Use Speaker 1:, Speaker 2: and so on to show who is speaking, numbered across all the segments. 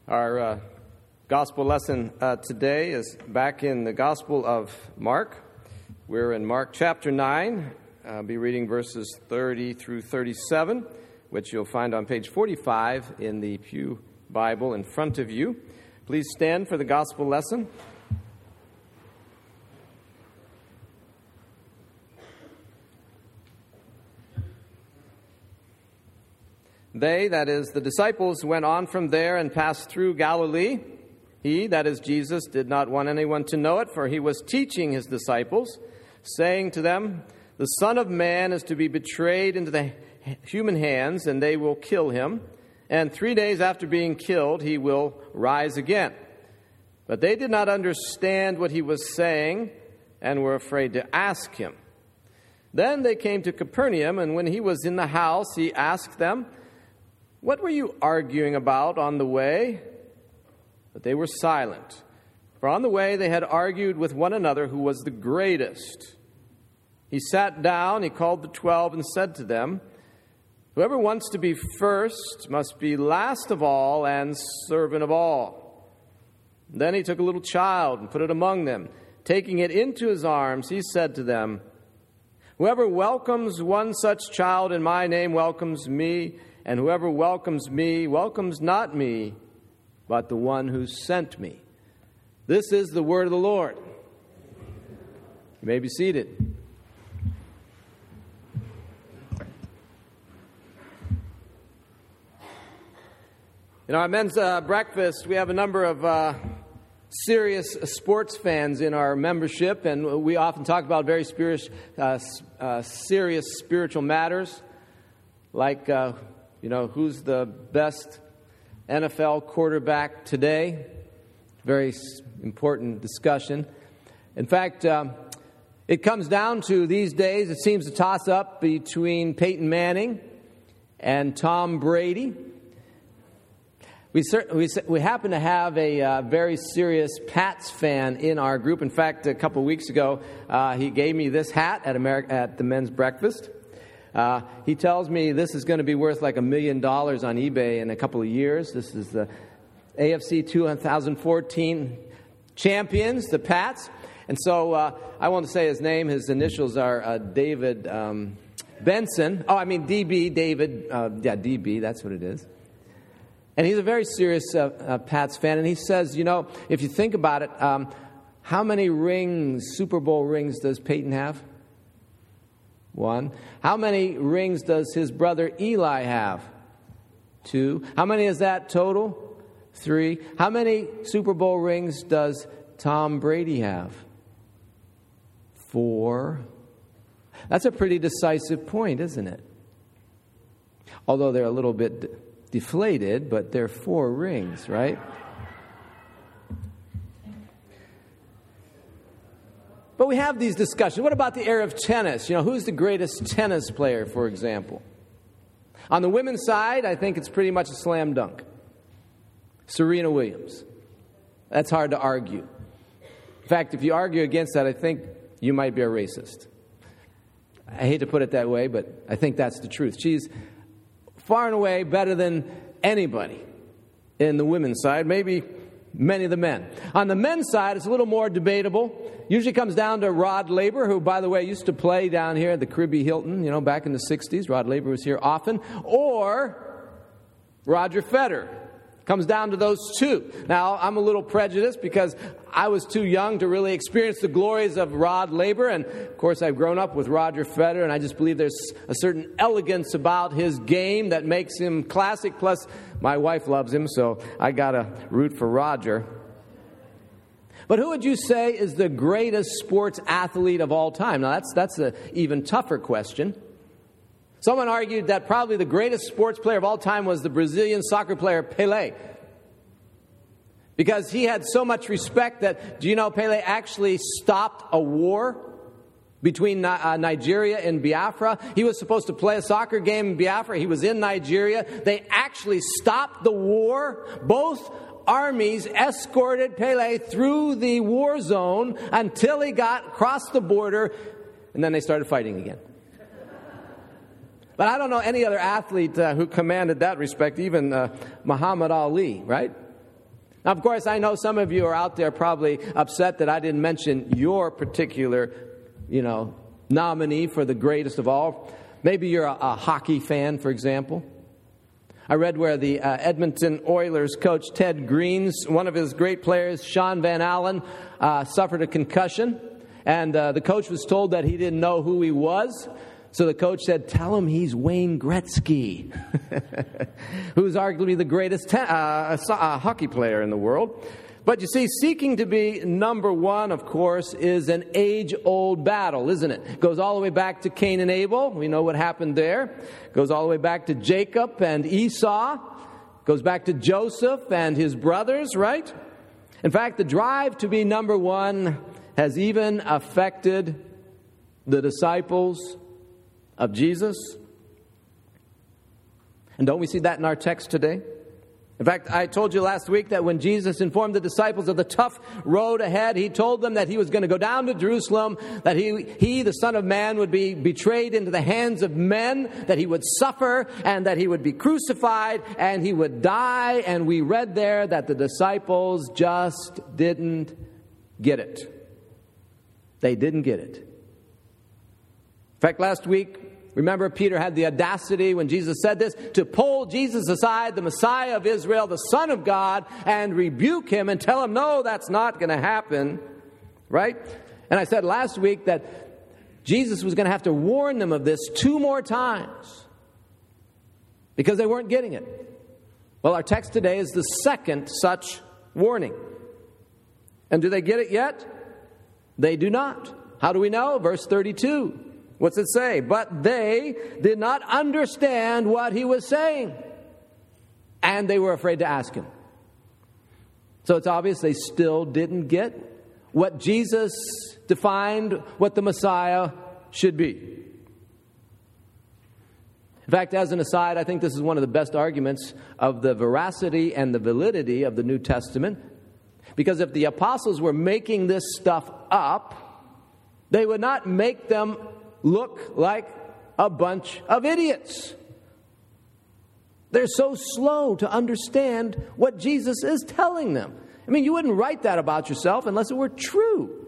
Speaker 1: Our gospel lesson today is back in the Gospel of Mark. We're in Mark chapter 9. I'll be reading verses 30 through 37, which you'll find on page 45 in the Pew Bible in front of you. Please stand for the gospel lesson. They, that is, the disciples, went on from there and passed through Galilee. He, that is, Jesus, did not want anyone to know it, for he was teaching his disciples, saying to them, "The Son of Man is to be betrayed into the human hands, and they will kill him. And 3 days after being killed, he will rise again." But they did not understand what he was saying, and were afraid to ask him. Then they came to Capernaum, and when he was in the house, he asked them, "What were you arguing about on the way?" But they were silent. For on the way they had argued with one another who was the greatest. He sat down, he called the 12, and said to them, "Whoever wants to be first must be last of all and servant of all." Then he took a little child and put it among them. Taking it into his arms, he said to them, "Whoever welcomes one such child in my name welcomes me, and whoever welcomes me welcomes not me, but the one who sent me." This is the word of the Lord. You may be seated. In our men's breakfast, we have a number of serious sports fans in our membership, and we often talk about very serious spiritual matters, like who's the best NFL quarterback today? Very important discussion. In fact, it comes down to these days, it seems to toss up between Peyton Manning and Tom Brady. We happen to have a very serious Pats fan in our group. In fact, a couple of weeks ago, he gave me this hat at the men's breakfast. He tells me this is going to be worth like $1 million on eBay in a couple of years. This is the AFC 2014 champions, the Pats. And so I want to say his name. His initials are David Benson. DB, David. DB, that's what it is. And he's a very serious Pats fan. And he says, if you think about it, how many Super Bowl rings does Peyton have? 1. How many rings does his brother Eli have? 2. How many is that total? 3. How many Super Bowl rings does Tom Brady have? 4. That's a pretty decisive point, isn't it? Although they're a little bit deflated, but they're 4 rings, right? But we have these discussions. What about the era of tennis? Who's the greatest tennis player, for example? On the women's side, I think it's pretty much a slam dunk. Serena Williams. That's hard to argue. In fact, if you argue against that, I think you might be a racist. I hate to put it that way, but I think that's the truth. She's far and away better than anybody in the women's side, maybe many of the men. On the men's side, it's a little more debatable. Usually comes down to Rod Laver, who, by the way, used to play down here at the Caribbean Hilton, back in the 60s. Rod Laver was here often. Or Roger Federer. Comes down to those two. Now, I'm a little prejudiced because I was too young to really experience the glories of Rod Laver. And, of course, I've grown up with Roger Federer, and I just believe there's a certain elegance about his game that makes him classic. Plus, my wife loves him, so I got to root for Roger. But who would you say is the greatest sports athlete of all time? Now, that's an even tougher question. Someone argued that probably the greatest sports player of all time was the Brazilian soccer player Pelé. Because he had so much respect that, do you know, Pelé actually stopped a war between Nigeria and Biafra. He was supposed to play a soccer game in Biafra. He was in Nigeria. They actually stopped the war. Both armies escorted Pelé through the war zone until he got across the border, and then they started fighting again. But I don't know any other athlete who commanded that respect, even Muhammad Ali, right? Now, of course, I know some of you are out there probably upset that I didn't mention your particular, nominee for the greatest of all. Maybe you're a hockey fan, for example. I read where the Edmonton Oilers coach Ted Green's, one of his great players, Sean Van Allen, suffered a concussion. And the coach was told that he didn't know who he was. So the coach said, tell him he's Wayne Gretzky, who's arguably the greatest hockey player in the world. But you see, seeking to be number one, of course, is an age-old battle, isn't it? It goes all the way back to Cain and Abel. We know what happened there. It goes all the way back to Jacob and Esau. It goes back to Joseph and his brothers, right? In fact, the drive to be number one has even affected the disciples of Jesus. And don't we see that in our text today? In fact, I told you last week that when Jesus informed the disciples of the tough road ahead, he told them that he was going to go down to Jerusalem, that he, the Son of Man, would be betrayed into the hands of men, that he would suffer, and that he would be crucified, and he would die. And we read there that the disciples just didn't get it. They didn't get it. In fact, last week, remember, Peter had the audacity when Jesus said this to pull Jesus aside, the Messiah of Israel, the Son of God, and rebuke him and tell him, no, that's not going to happen, right? And I said last week that Jesus was going to have to warn them of this 2 more times because they weren't getting it. Well, our text today is the second such warning. And do they get it yet? They do not. How do we know? Verse 32. What's it say? But they did not understand what he was saying, and they were afraid to ask him. So it's obvious they still didn't get what Jesus defined what the Messiah should be. In fact, as an aside, I think this is one of the best arguments of the veracity and the validity of the New Testament. Because if the apostles were making this stuff up, they would not make them look like a bunch of idiots. They're so slow to understand what Jesus is telling them. I mean, you wouldn't write that about yourself unless it were true.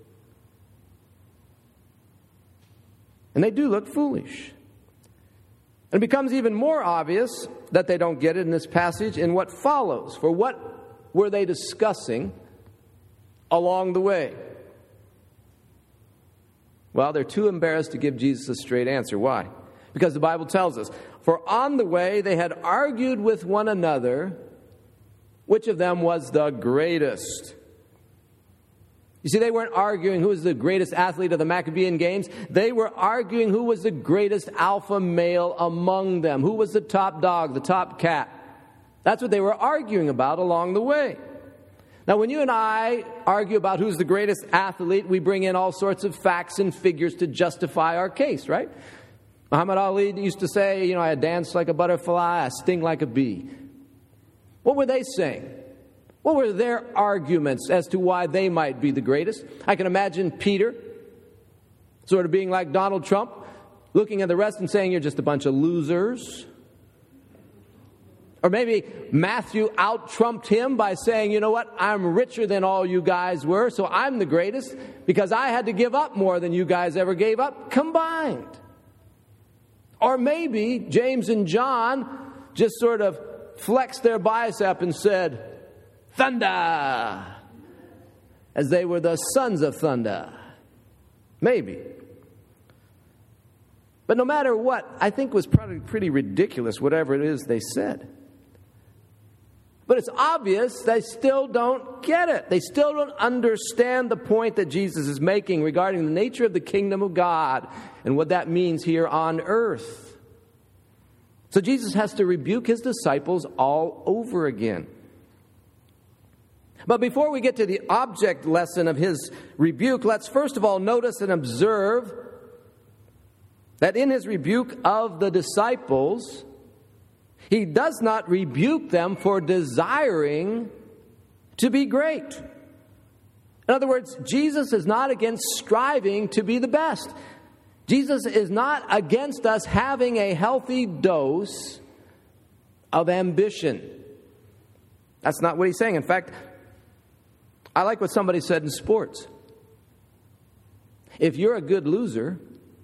Speaker 1: And they do look foolish. And it becomes even more obvious that they don't get it in this passage in what follows. For what were they discussing along the way? Well, they're too embarrassed to give Jesus a straight answer. Why? Because the Bible tells us, for on the way they had argued with one another which of them was the greatest. You see, they weren't arguing who was the greatest athlete of the Maccabean Games. They were arguing who was the greatest alpha male among them. Who was the top dog, the top cat. That's what they were arguing about along the way. Now, when you and I argue about who's the greatest athlete, we bring in all sorts of facts and figures to justify our case, right? Muhammad Ali used to say, I dance like a butterfly, I sting like a bee. What were they saying? What were their arguments as to why they might be the greatest? I can imagine Peter sort of being like Donald Trump, looking at the rest and saying, you're just a bunch of losers. Or maybe Matthew out-trumped him by saying, you know what, I'm richer than all you guys were, so I'm the greatest because I had to give up more than you guys ever gave up combined. Or maybe James and John just sort of flexed their bicep and said, thunder, as they were the sons of thunder. Maybe. But no matter what, I think it was probably pretty ridiculous, whatever it is they said. But it's obvious they still don't get it. They still don't understand the point that Jesus is making regarding the nature of the kingdom of God and what that means here on earth. So Jesus has to rebuke his disciples all over again. But before we get to the object lesson of his rebuke, let's first of all notice and observe that in his rebuke of the disciples, he does not rebuke them for desiring to be great. In other words, Jesus is not against striving to be the best. Jesus is not against us having a healthy dose of ambition. That's not what he's saying. In fact, I like what somebody said in sports. If you're a good loser,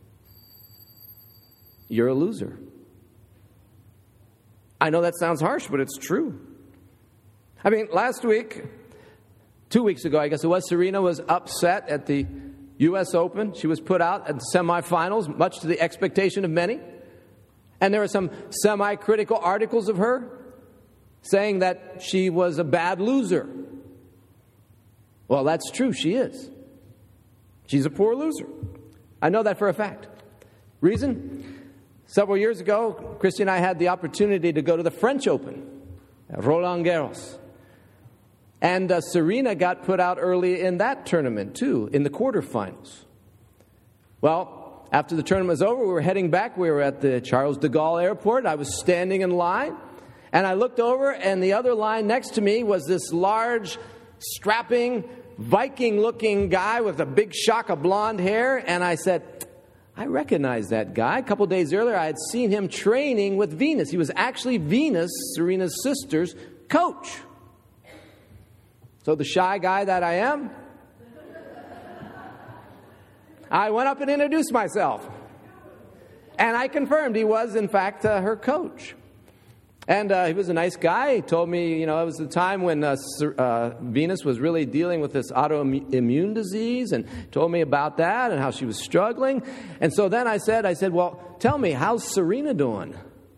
Speaker 1: you're a loser. I know that sounds harsh, but it's true. I mean, last week, 2 weeks ago, I guess it was, Serena was upset at the U.S. Open. She was put out at the semifinals, much to the expectation of many. And there were some semi-critical articles of her saying that she was a bad loser. Well, that's true. She is. She's a poor loser. I know that for a fact. Reason? Several years ago, Christy and I had the opportunity to go to the French Open at Roland Garros. And Serena got put out early in that tournament, too, in the quarterfinals. Well, after the tournament was over, we were heading back. We were at the Charles de Gaulle Airport. I was standing in line, and I looked over, and the other line next to me was this large, strapping, Viking-looking guy with a big shock of blonde hair. And I said, I recognize that guy. A couple days earlier, I had seen him training with Venus. He was actually Venus, Serena's sister's coach. So the shy guy that I am, I went up and introduced myself. And I confirmed he was, in fact, her coach. And he was a nice guy. He told me, it was the time when Venus was really dealing with this autoimmune disease, and told me about that and how she was struggling. And so then I said, well, tell me, how's Serena doing?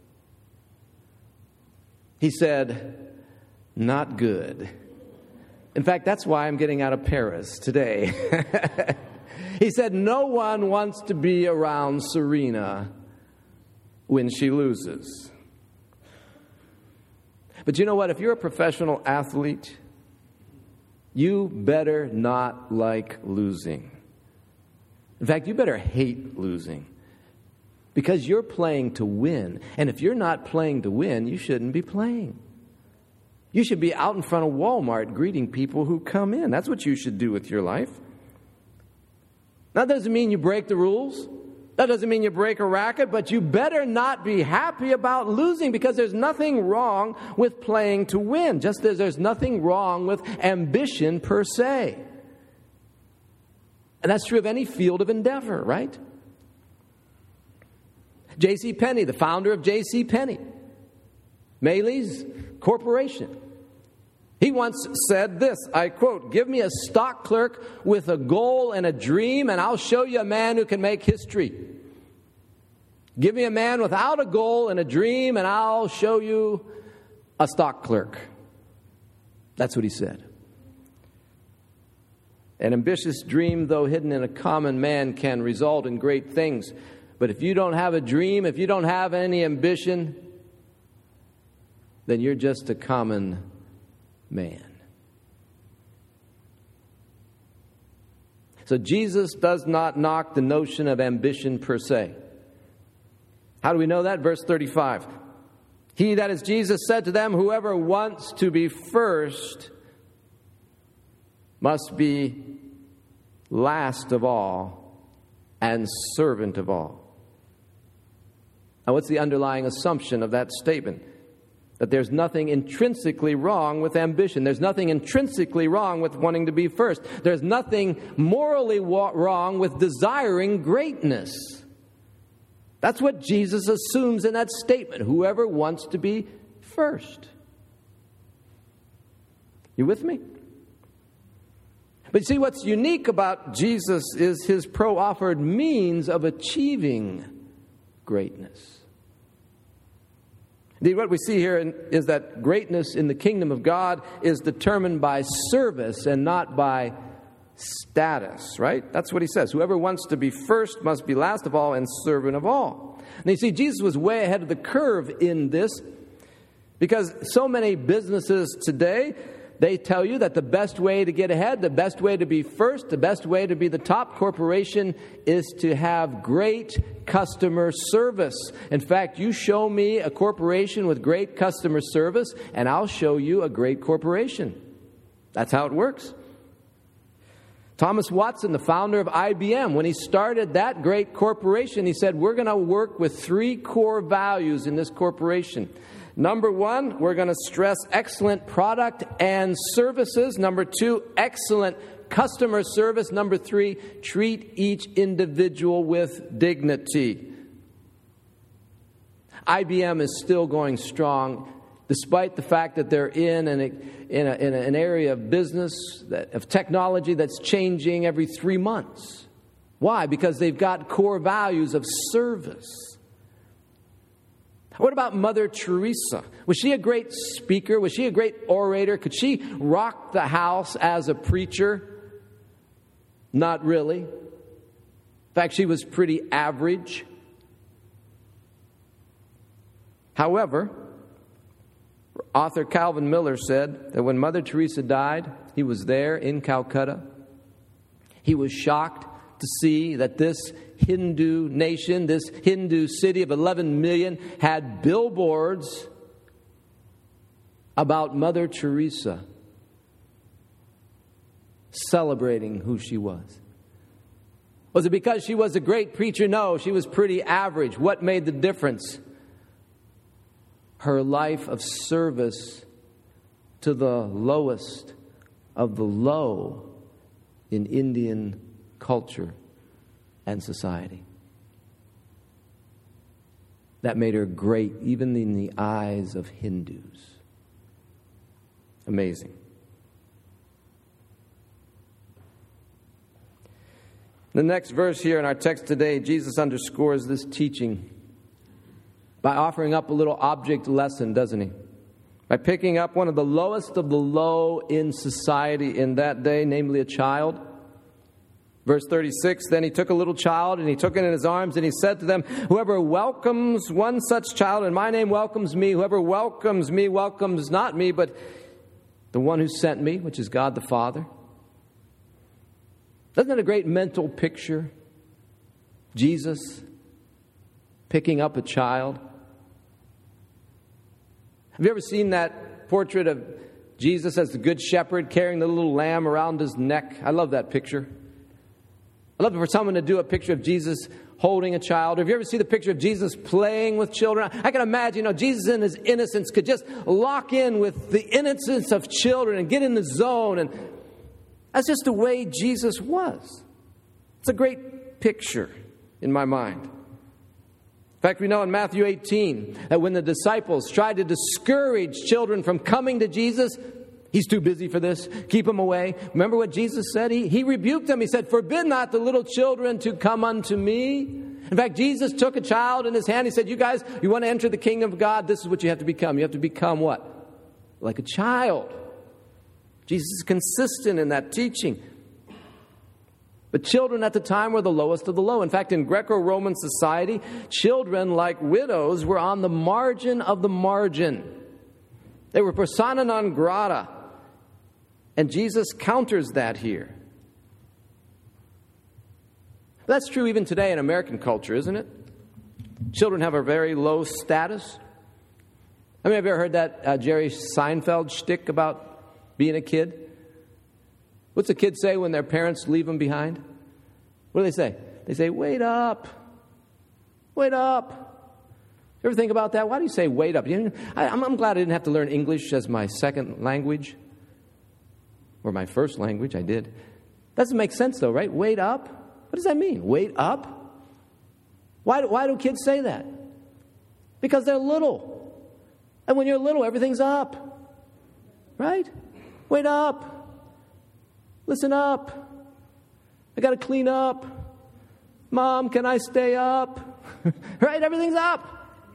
Speaker 1: He said, not good. In fact, that's why I'm getting out of Paris today. He said, no one wants to be around Serena when she loses. But you know what? If you're a professional athlete, you better not like losing. In fact, you better hate losing. Because you're playing to win. And if you're not playing to win, you shouldn't be playing. You should be out in front of Walmart greeting people who come in. That's what you should do with your life. That doesn't mean you break the rules. That doesn't mean you break a racket, but you better not be happy about losing, because there's nothing wrong with playing to win, just as there's nothing wrong with ambition per se. And that's true of any field of endeavor, right? J.C. Penney, the founder of J.C. Penney, Macy's Corporation. He once said this, I quote, "Give me a stock clerk with a goal and a dream, and I'll show you a man who can make history. Give me a man without a goal and a dream, and I'll show you a stock clerk." That's what he said. An ambitious dream, though hidden in a common man, can result in great things. But if you don't have a dream, if you don't have any ambition, then you're just a common man. So Jesus does not knock the notion of ambition per se. How do we know that? Verse 35. He, that is Jesus, said to them, whoever wants to be first must be last of all and servant of all. Now, what's the underlying assumption of that statement? That there's nothing intrinsically wrong with ambition. There's nothing intrinsically wrong with wanting to be first. There's nothing morally wrong with desiring greatness. That's what Jesus assumes in that statement. Whoever wants to be first. You with me? But you see, what's unique about Jesus is his pro-offered means of achieving greatness. Indeed, what we see here is that greatness in the kingdom of God is determined by service and not by status, right? That's what he says. Whoever wants to be first must be last of all and servant of all. And you see, Jesus was way ahead of the curve in this, because so many businesses today, they tell you that the best way to get ahead, the best way to be first, the best way to be the top corporation is to have great customer service. In fact, you show me a corporation with great customer service, and I'll show you a great corporation. That's how it works. Thomas Watson, the founder of IBM, when he started that great corporation, he said, we're going to work with 3 core values in this corporation. Number 1, we're going to stress excellent product and services. Number 2, excellent customer service. Number 3, treat each individual with dignity. IBM is still going strong, despite the fact that they're in an area of business, of technology that's changing every 3 months. Why? Because they've got core values of service. What about Mother Teresa? Was she a great speaker? Was she a great orator? Could she rock the house as a preacher? Not really. In fact, she was pretty average. However, author Calvin Miller said that when Mother Teresa died, he was there in Calcutta. He was shocked to see that this Hindu nation, this Hindu city of 11 million, had billboards about Mother Teresa celebrating who she was. Was it because she was a great preacher? No, she was pretty average. What made the difference? Her life of service to the lowest of the low in Indian culture and society. That made her great, even in the eyes of Hindus. Amazing. The next verse here in our text today, Jesus underscores this teaching by offering up a little object lesson, doesn't he? By picking up one of the lowest of the low in society in that day, namely a child. Verse 36, then he took a little child and he took it in his arms and he said to them, whoever welcomes one such child in my name welcomes me. Whoever welcomes me welcomes not me, but the one who sent me, which is God the Father. Isn't that a great mental picture? Jesus picking up a child. Have you ever seen that portrait of Jesus as the good shepherd carrying the little lamb around his neck? I love that picture. I'd love for someone to do a picture of Jesus holding a child. Or have you ever seen the picture of Jesus playing with children? I can imagine, Jesus in his innocence could just lock in with the innocence of children and get in the zone. And that's just the way Jesus was. It's a great picture in my mind. In fact, we know in Matthew 18 that when the disciples tried to discourage children from coming to Jesus, he's too busy for this. Keep him away. Remember what Jesus said? He rebuked them. He said, forbid not the little children to come unto me. In fact, Jesus took a child in his hand. He said, you guys, you want to enter the kingdom of God? This is what you have to become. You have to become what? Like a child. Jesus is consistent in that teaching. But children at the time were the lowest of the low. In fact, in Greco-Roman society, children, like widows, were on the margin of the margin. They were persona non grata. And Jesus counters that here. That's true even today in American culture, isn't it? Children have a very low status. I mean, have you ever heard that Jerry Seinfeld shtick about being a kid? What's a kid say when their parents leave them behind? What do they say? They say, wait up. Wait up. You ever think about that? Why do you say wait up? I'm glad I didn't have to learn English as my second language. Or my first language, I did. Doesn't make sense though, right? Wait up? What does that mean? Wait up? Why do kids say that? Because they're little. And when you're little, everything's up. Right? Wait up. Listen up. I got to clean up. Mom, can I stay up? Right? Everything's up.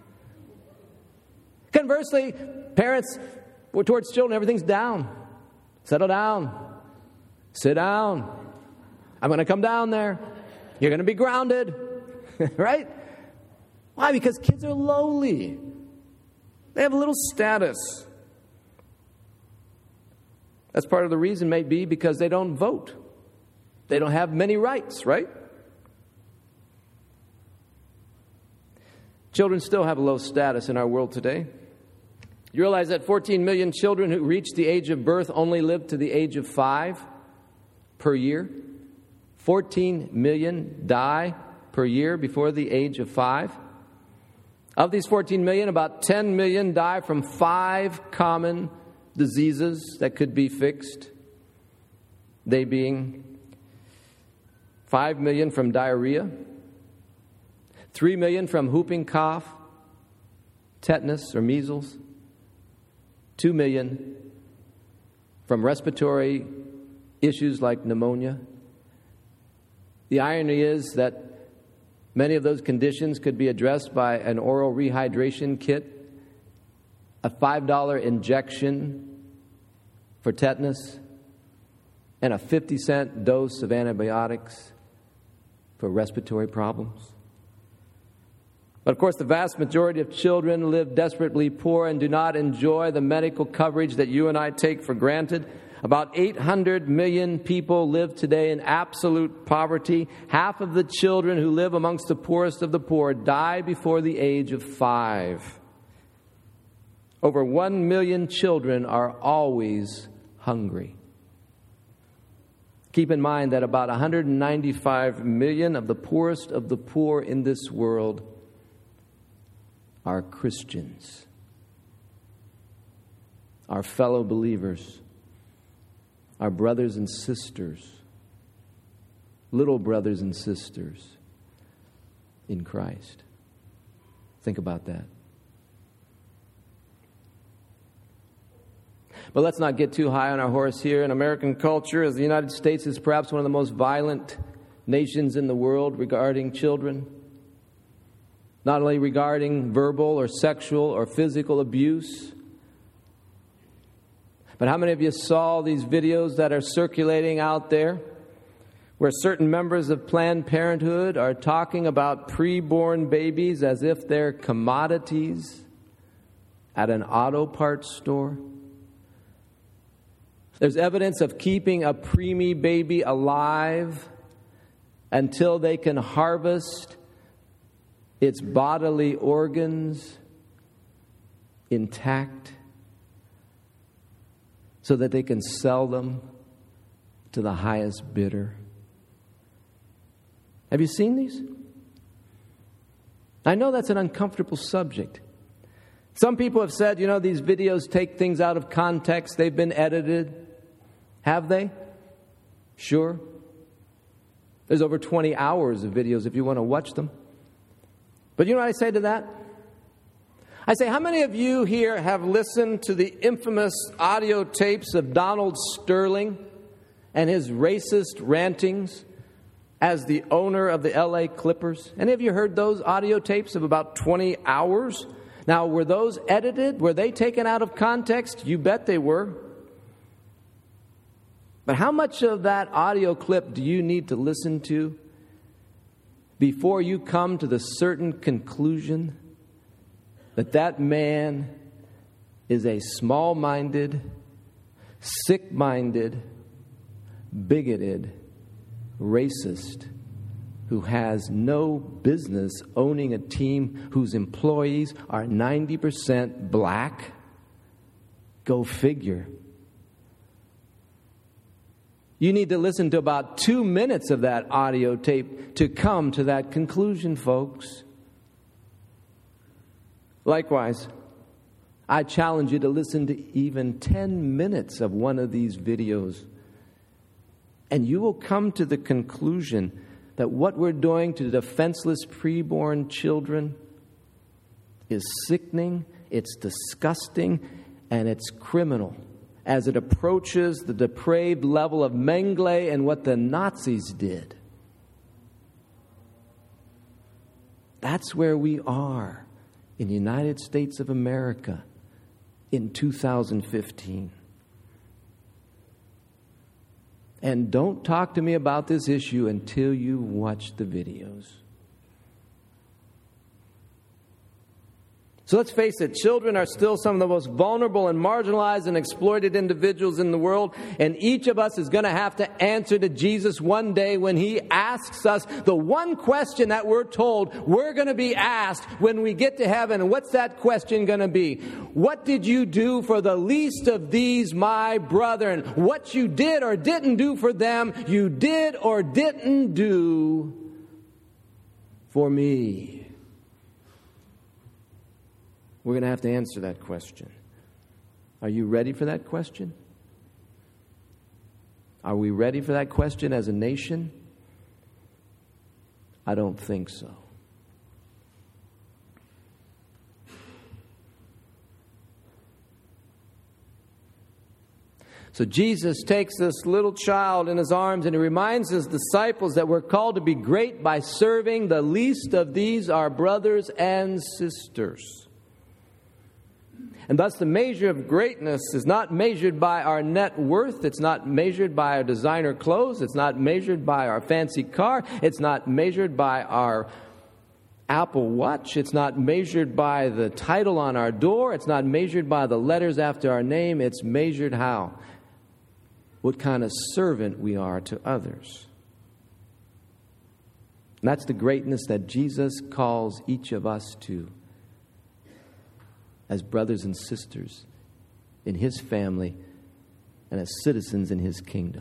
Speaker 1: Conversely, parents, towards children, everything's down. Settle down. Sit down. I'm going to come down there. You're going to be grounded. Right? Why? Because kids are lowly. They have a little status. That's part of the reason may be because they don't vote. They don't have many rights, right? Children still have a low status in our world today. You realize that 14 million children who reach the age of birth only live to the age of 5 per year? 14 million die per year before the age of 5. Of these 14 million, about 10 million die from 5 common diseases that could be fixed. They being 5 million from diarrhea, 3 million from whooping cough, tetanus or measles, 2 million from respiratory issues like pneumonia. The irony is that many of those conditions could be addressed by an oral rehydration kit, a $5 injection for tetanus, and a 50-cent dose of antibiotics for respiratory problems. But of course, the vast majority of children live desperately poor and do not enjoy the medical coverage that you and I take for granted. About 800 million people live today in absolute poverty. Half of the children who live amongst the poorest of the poor die before the age of 5. Over 1 million children are always hungry. Keep in mind that about 195 million of the poorest of the poor in this world are Christians, our fellow believers, our brothers and sisters, little brothers and sisters in Christ. Think about that. But let's not get too high on our horse here. In American culture, as the United States is perhaps one of the most violent nations in the world regarding children, not only regarding verbal or sexual or physical abuse, but how many of you saw these videos that are circulating out there where certain members of Planned Parenthood are talking about preborn babies as if they're commodities at an auto parts store? There's evidence of keeping a preemie baby alive until they can harvest its bodily organs intact so that they can sell them to the highest bidder. Have you seen these? I know that's an uncomfortable subject. Some people have said, these videos take things out of context. They've been edited. Have they? Sure. There's over 20 hours of videos if you want to watch them. But you know what I say to that? I say, how many of you here have listened to the infamous audio tapes of Donald Sterling and his racist rantings as the owner of the LA Clippers? Any of you heard those audio tapes of about 20 hours? Now, were those edited? Were they taken out of context? You bet they were. But how much of that audio clip do you need to listen to before you come to the certain conclusion that that man is a small-minded, sick-minded, bigoted, racist who has no business owning a team whose employees are 90% black? Go figure. You need to listen to about 2 minutes of that audio tape to come to that conclusion, folks. Likewise, I challenge you to listen to even 10 minutes of one of these videos, and you will come to the conclusion that what we're doing to defenseless preborn children is sickening, it's disgusting, and it's criminal as it approaches the depraved level of Mengele and what the Nazis did. That's where we are in the United States of America in 2015. And don't talk to me about this issue until you watch the videos. So let's face it, children are still some of the most vulnerable and marginalized and exploited individuals in the world. And each of us is going to have to answer to Jesus one day when He asks us the one question that we're told we're going to be asked when we get to heaven. And what's that question going to be? What did you do for the least of these, my brethren? What you did or didn't do for them, you did or didn't do for me. We're going to have to answer that question. Are you ready for that question? Are we ready for that question as a nation? I don't think so. So Jesus takes this little child in his arms and he reminds his disciples that we're called to be great by serving the least of these, our brothers and sisters. And thus the measure of greatness is not measured by our net worth. It's not measured by our designer clothes. It's not measured by our fancy car. It's not measured by our Apple Watch. It's not measured by the title on our door. It's not measured by the letters after our name. It's measured how? What kind of servant we are to others. And that's the greatness that Jesus calls each of us to as brothers and sisters in His family and as citizens in His kingdom.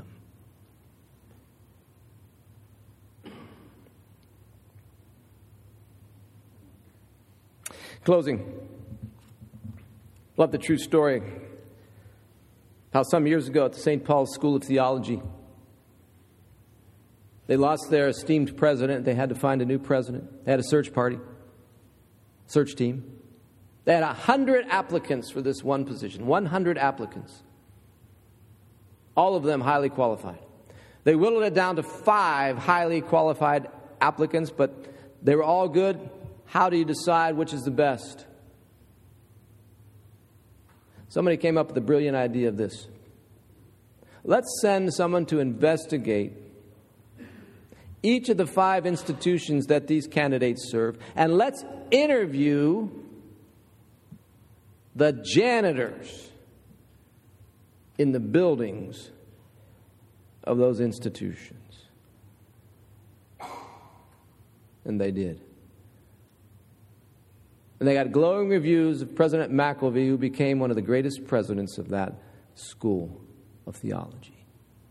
Speaker 1: Closing. Love the true story. How some years ago at the St. Paul's School of Theology, they lost their esteemed president. They had to find a new president. They had a search party, search team. They had 100 applicants for this one position, 100 applicants. All of them highly qualified. They whittled it down to 5 highly qualified applicants, but they were all good. How do you decide which is the best? Somebody came up with the brilliant idea of this. Let's send someone to investigate each of the 5 institutions that these candidates serve, and let's interview the janitors in the buildings of those institutions. And they did. And they got glowing reviews of President McElvey, who became one of the greatest presidents of that school of theology,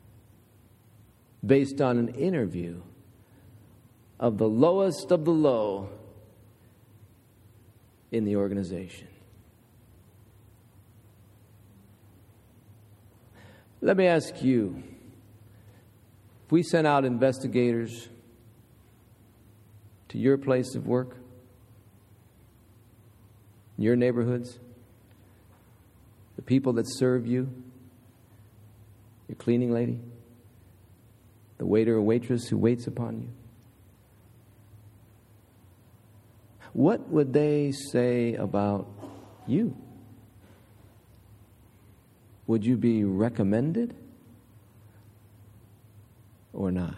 Speaker 1: based on an interview of the lowest of the low in the organization. Let me ask you, if we sent out investigators to your place of work, your neighborhoods, the people that serve you, your cleaning lady, the waiter or waitress who waits upon you, what would they say about you? Would you be recommended or not?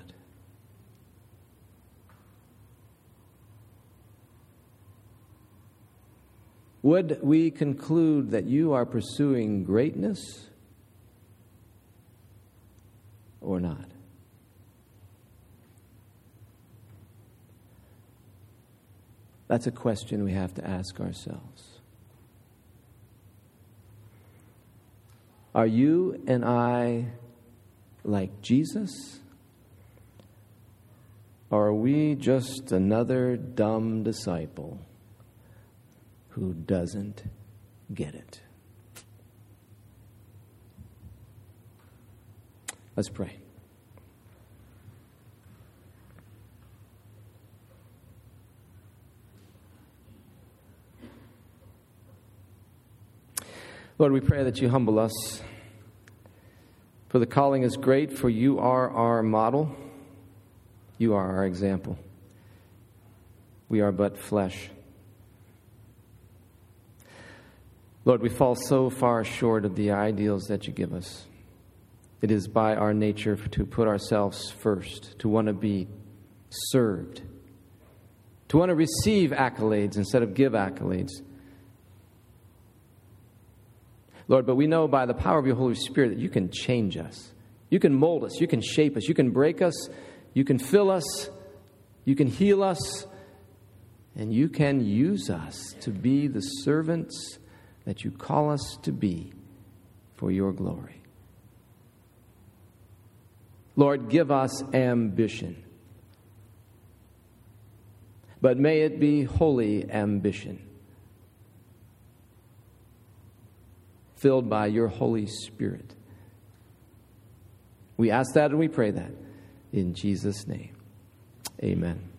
Speaker 1: Would we conclude that you are pursuing greatness or not? That's a question we have to ask ourselves. Are you and I like Jesus? Or are we just another dumb disciple who doesn't get it? Let's pray. Lord, we pray that you humble us. For the calling is great, for you are our model. You are our example. We are but flesh. Lord, we fall so far short of the ideals that you give us. It is by our nature to put ourselves first, to want to be served, to want to receive accolades instead of give accolades. Lord, but we know by the power of your Holy Spirit that you can change us. You can mold us. You can shape us. You can break us. You can fill us. You can heal us. And you can use us to be the servants that you call us to be for your glory. Lord, give us ambition. But may it be holy ambition. filled by your Holy Spirit. We ask that and we pray that in Jesus' name. Amen.